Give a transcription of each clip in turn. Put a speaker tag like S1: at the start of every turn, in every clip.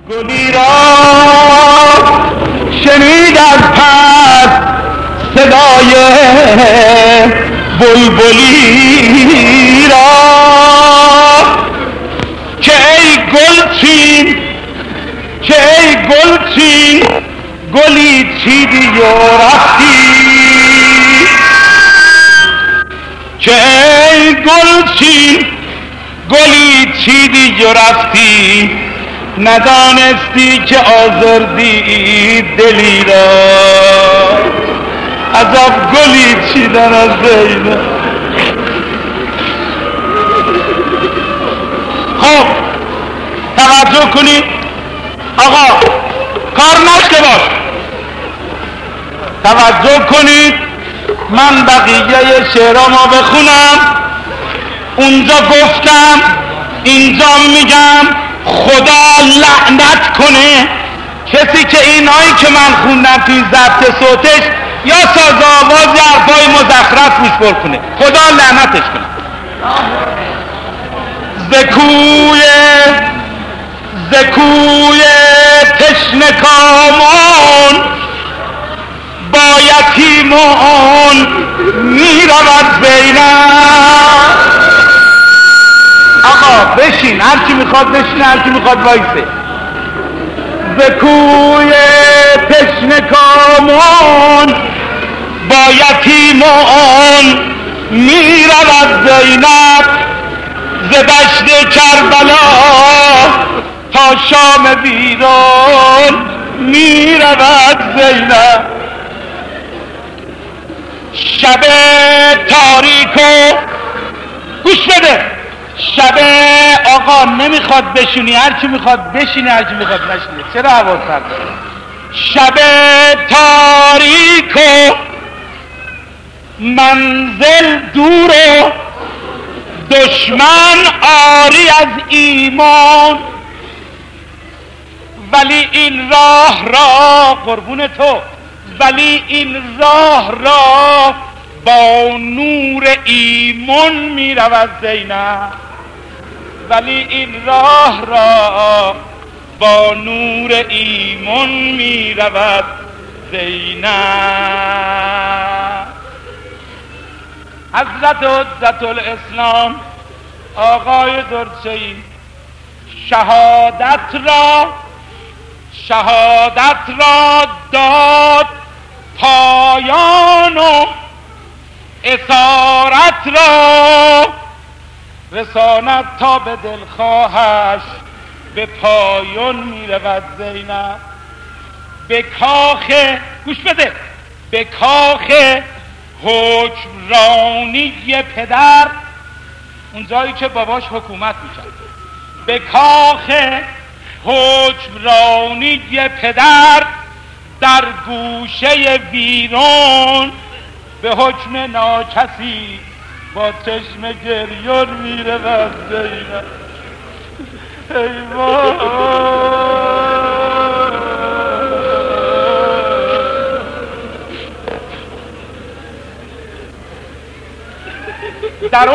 S1: گلی را شنید از پس صدای بلبلی را که ای گلچین گلی چیدی و رفتی، که ای گلچین گلی چیدی و رفتی، ندانستی که آزردی دلی را. عجب گلی چیدن از زینب. خب توجه کنید آقا، کار نشته باش، توجه کنید. من بقیه شعرامو بخونم. اونجا گفتم، اینجا میگم خدا لعنت کنه کسی که اینایی که من خوندم توی ضبط صوتش یا ساز آواز یا حرفای مزخرف روش پر کنه، خدا لعنتش کنه. زکوی تشنه کامان با یتیمان میرود زینب. آقا بشین، هر کی میخواد بشین، هر کی میخواد وایسه. زکوی تشنه کامان با یتیمان میرود زینب، ز دشت کربلا تا شام ویران میرود زینب. شب تاریک و گوش بده، شب آقا نمیخواد بشونی، هر کی میخواد بشینه، هر کی میخواد نشینه، چرا حواس نداری؟ شب تاریک و منزل دور و دشمن عاری از ایمان، ولی این راه را قربون تو، ولی این راه را با نور ایمان میرود زینب، ولی این راه را با نور ایمان میرود زینب. حضرت حجت الاسلام آقای درچه‌ای شهادت را داد پایان و اسارت را رساند تا به دلخواهش به پایان میرود زینب. به کاخ، گوش بده، به کاخ حکمرانی پدر، اون جایی که باباش حکومت میکرد، به کاخ حکمرانی پدر در گوشه ویران به حکم ناکسی با چشم گریان میرود زینب. ای وای در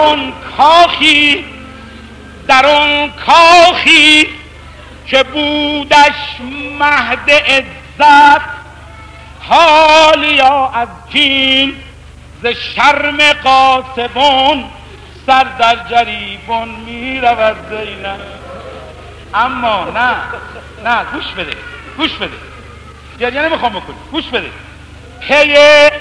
S1: اون کاخی که بودش مهد عزت، حالیا از کین ز شرم قاسبان سر در جریبان میرود زینب. اما نه گوش بده گریه نمیخوام بکنی، گوش بده. پی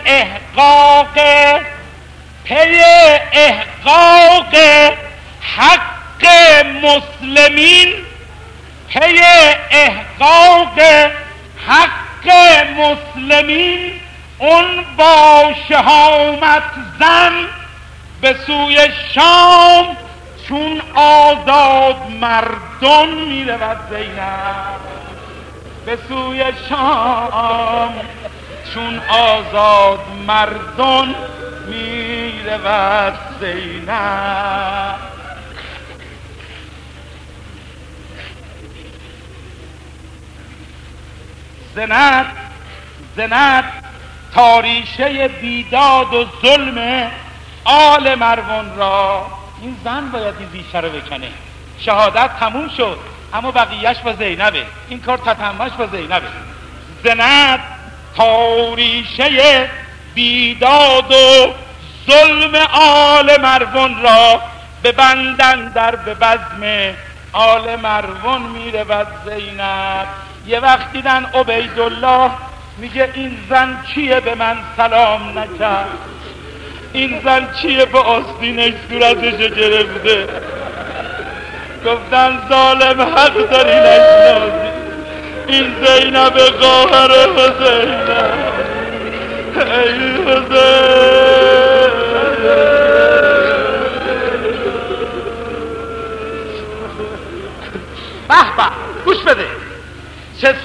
S1: احقاق حق مسلمین، پی احقاق حق مسلمین، اون با شهامت زن به سوی شام چون آزاد مردان میرود زینب، به سوی شام چون آزاد مردان میرود زینب. زند تاریشه بیداد و ظلم آل مروان را. این زن باید این ریشه رو بکنه. شهادت تموم شد، اما بقیهش با زینبه، این کار تتمش با زینبه. زند تاریشه بیداد و ظلم آل مروان را ببندن در به بزم آل مروان میره و زینب. یه وقت دیدن عبیدالله میگه این زن چیه به من سلام نکرد، این زن چیه به آستینش صورتش گرفته. گفتن ظالم حق داری نشنازی، این زینب قاهر حسین، ای حسین. به به گوش بده، چه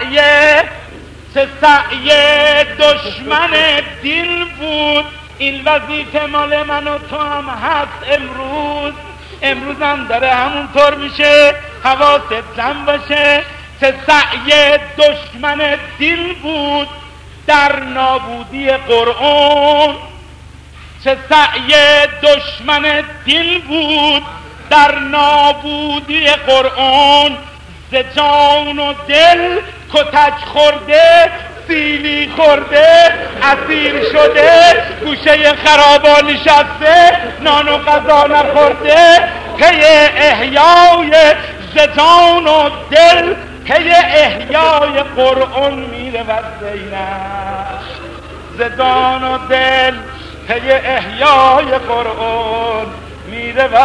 S1: سعی دشمن دین بود، این وظیفه مال من و تو هم هست امروز هم داره همونطور میشه، حواست جمع باشه. چه سعی دشمن دین بود در نابودی قرآن، چه سعی دشمن دین بود در نابودی قرآن، ز جان و دل کتک خورده، سیلی خورده، اسیر شده، گوشه خرابا نشسته، نان و غذا نخورده، پی احیای ز جان و دل، پی احیای قرآن میره و زینب. ز جان و دل پی احیای قرآن میره و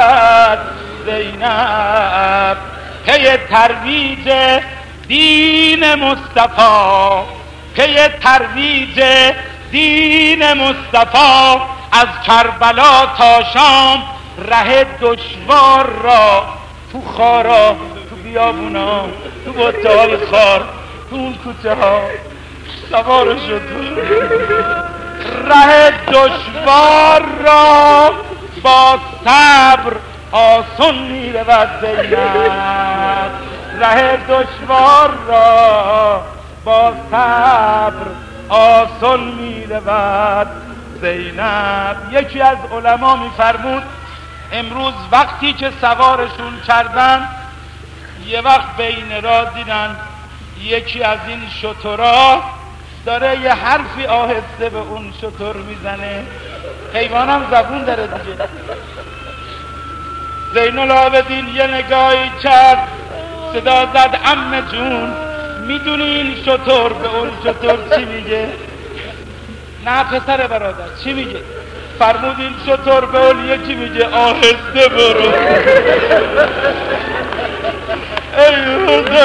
S1: زینب. پی ترویج دین مصطفی، پی ترویج دین مصطفی، از کربلا تا شام ره دشوار را، تو خارا، تو بیابونا، تو بوته‌های خار، تو اون کوچه ها سوار شد، ره دشوار را با صبر آسان میره و زینب. ره دشوار را با صبر آسان میره و زینب. یکی از علما میفرمود امروز وقتی که سوارشون کردن، یه وقت بین راه دیدن یکی از این شترها داره یه حرفی آهسته به اون شتر میزنه. حیوانم زبون داره دیگه. زین العابدین یه نگاهی کرد، صدا زد عمه جون، میدونی این شتر به اون شتر چی میگه؟ نه پسر برادر، چی میگه؟ فرمود این شتر به اون یکی میگه آهسته برو. ای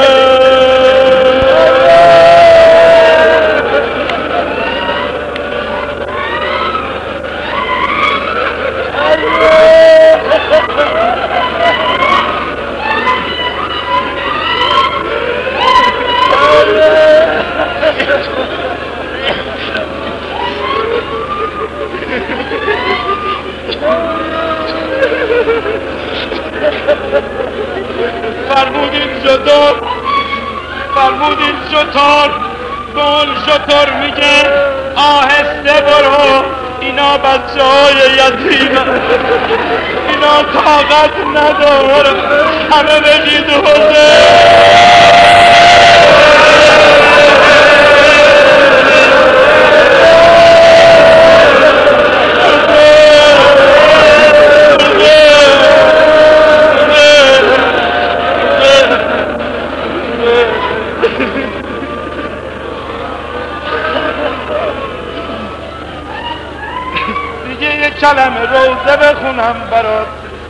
S1: فرمود این شتر به اون شتر میگه آهسته برو، اینا بچه های یتیم، اینا طاقت نداره، همه بگید کلمه روزه بخونم برات.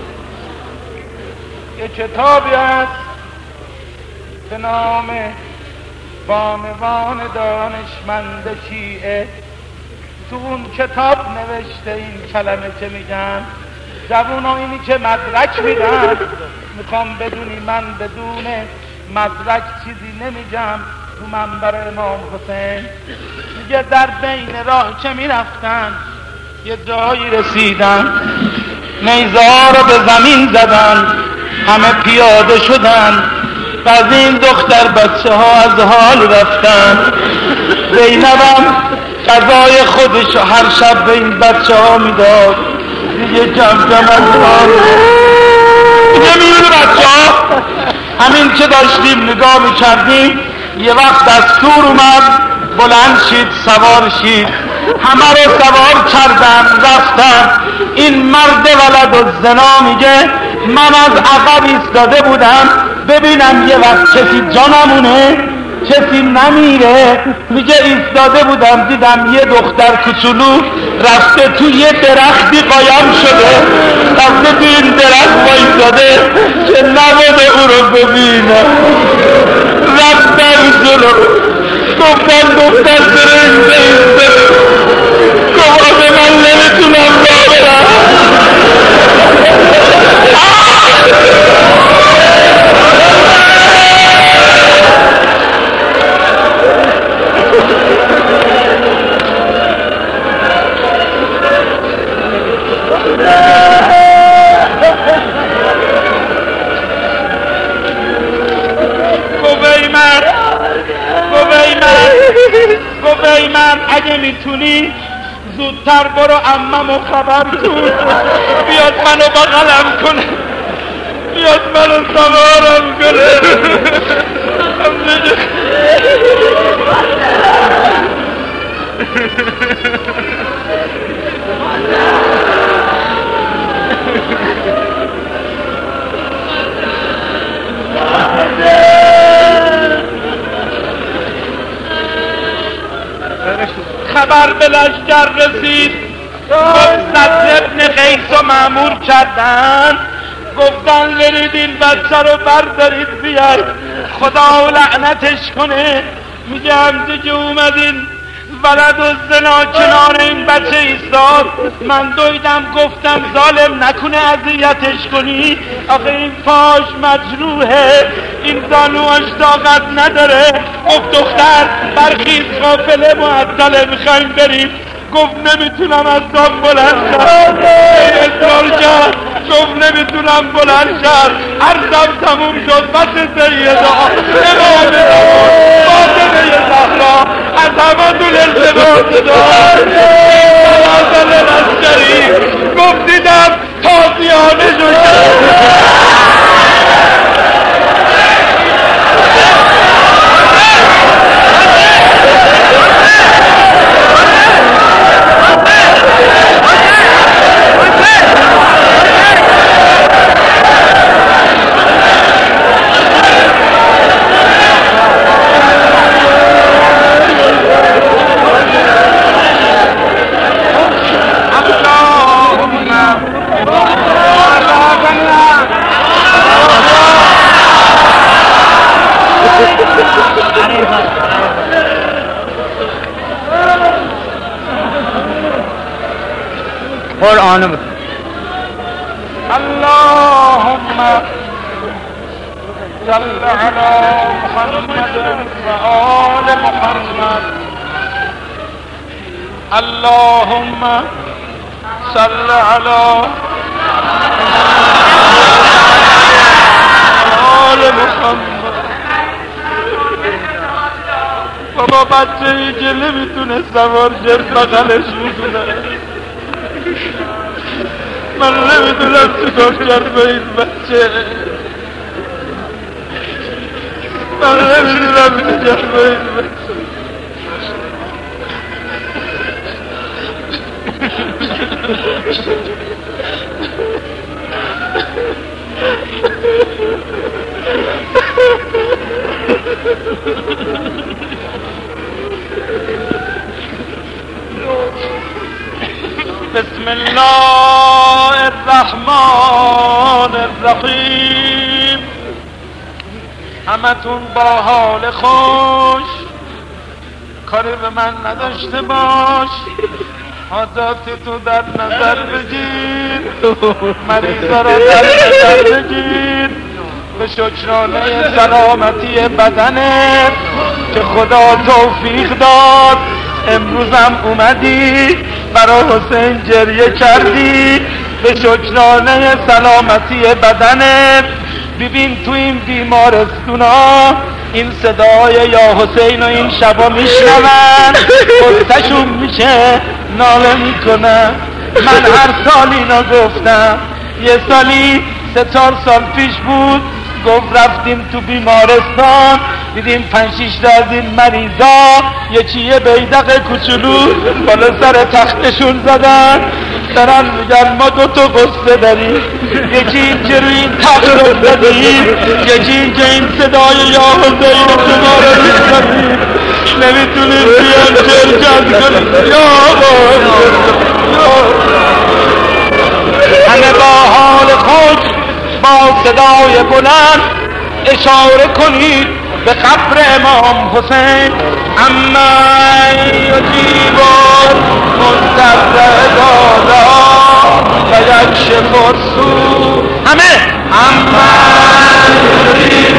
S1: یه کتابی هست به نام بانوان دانشمند شیعه، تو اون کتاب نوشته این کلمه که میگن جوونا اینی که مدرک میدن، میخوام بدونی من بدون مدرک چیزی نمیگم. تو منبر امام حسین میگه در بین راه که میرفتن یه جایی رسیدن، نیزه‌ها رو به زمین زدن، همه پیاده شدن، بعد این دختر بچه ها از حال رفتن. زینبم غذای خودش هر شب به این بچه ها میداد، دیگه کم کم از حال نمیونه بچه ها همین که داشتیم نگاه میکردیم یه وقت دستور اومد بلند شید سوار شید. همه رو سوار کردن رفتن. این مرد ولد الزنا میگه من از عقب ایستاده بودم ببینم یه وقت کسی جانمونه کسی نمیره. میگه ایستاده بودم دیدم یه دختر کوچولو رفته تو یه درختی قایم شده، رفته تو این درخت وایساده که نباده او رو ببینه. رفتن جلو گفتن دختر چرا اینجا ایستاده؟ گفت من نمیتونم راه برم. گفت ای من اگه میتونی زودتر برو عممو خبر کن بیاد منو بغلم کنه، بیاد منو سوارم کنه. خبر به لشکر رسید، صدر ابن قیس رو مأمور کردن، گفتن برید این بچه رو بردارید بیار خدا لعنتش کنه. میگه همچه که اومدین ولد الزنا کنار این بچه ایستاد، من دویدم گفتم ظالم نکنه اذیتش کنی، آخه این پاش مجروحه، این زانواش طاقت نداره. گفت دختر برخیز قافله معطله میخوایم بریم. گفت نمیتونم از دام بلند شد. اصرار کرد گفت نمیتونم بلند شد. عرضم تموم شد. بس سیدا امام فاطمه زهرا از همه دول ارتباط دار نوازل لشکری گفت دیدم تازیانه شد.
S2: قرآن
S1: اللهم صل على محمد وآل محمد. اللهم صل على آل محمد. بابا بچه ای که نمیتونه سوار شد بغلش میتونه. من نمیدونم چیکار کرد با این بچه، من نمیدونم چیکار با این بچه. بسم الله الرحمن الرحیم. همتون با حال خوش، کاری به من نداشته باش، حاجات تو در نظر بگیر، مریضا را در نظر بگیر، به شکرانه سلامتی بدنت که خدا توفیق داد. امروزم اومدی برای حسین گریه کردی، به شکرانه سلامتی بدنت. ببین تو این بیمارستونا این صدای یا حسین و این شبا میشنون، خودشون میشه ناله میکنن. من هر سال اینا گفتم، یه سالی 3-4 سال پیش بود گفت رفتیم تو بیمارستان دیدیم 5-6 تا از این مریضا یه بیدق کوچولو بالا سر تختشون زدن دارن میگن ما 2 تا قصه داریم، یکی اینجا روی این تخت رو زدیم، یکی اینجا این صدای یا حسین شما رو میشنویم، نمیتونیم بیان شرکت کنیم یا همه با حال خود با صدای بلند اشاره کنید به قبر امام حسین. اما یجیب المضطر دادا و یکشف السوء، همه اما یجیب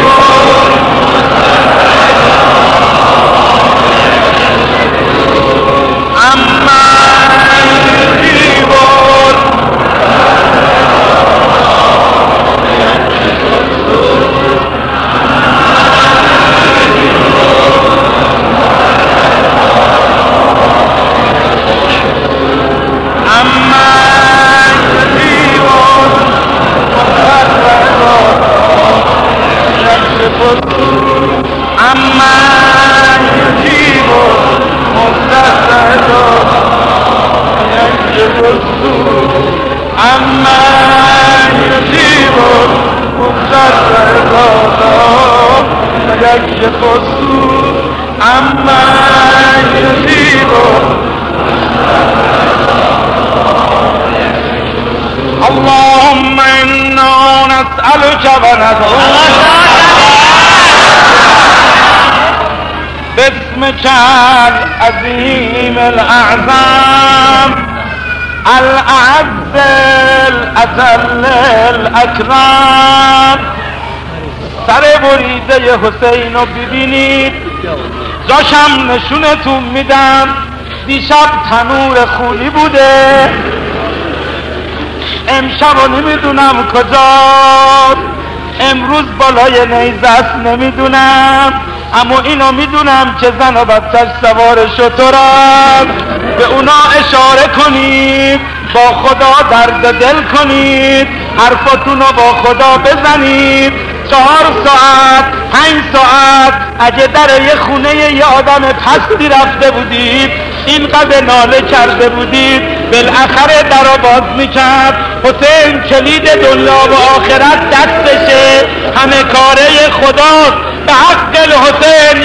S1: اللهم إنا نسألك ونسألك باسمك العظيم الأعظم الأعز الأجل الأكرم. سر بریده حسین رو ببینید، جاشم نشونتون میدم. دیشب تنور خونی بوده، امشب رو نمیدونم کجاست، امروز بالای نیزه است نمیدونم، اما اینو میدونم که زن و بچه‌ش سوار شتر است. به اونا اشاره کنید، با خدا درد دل کنید، حرفاتون رو با خدا بزنید. 4 ساعت 5 ساعت اگه در یه خونه یه آدم پستی رفته بودید، اینقدر ناله کرده بودید، بالاخره در رو باز میکرد. حسین کلید دنیا و آخرت دستشه، همه کاره خداست. به حق الحسین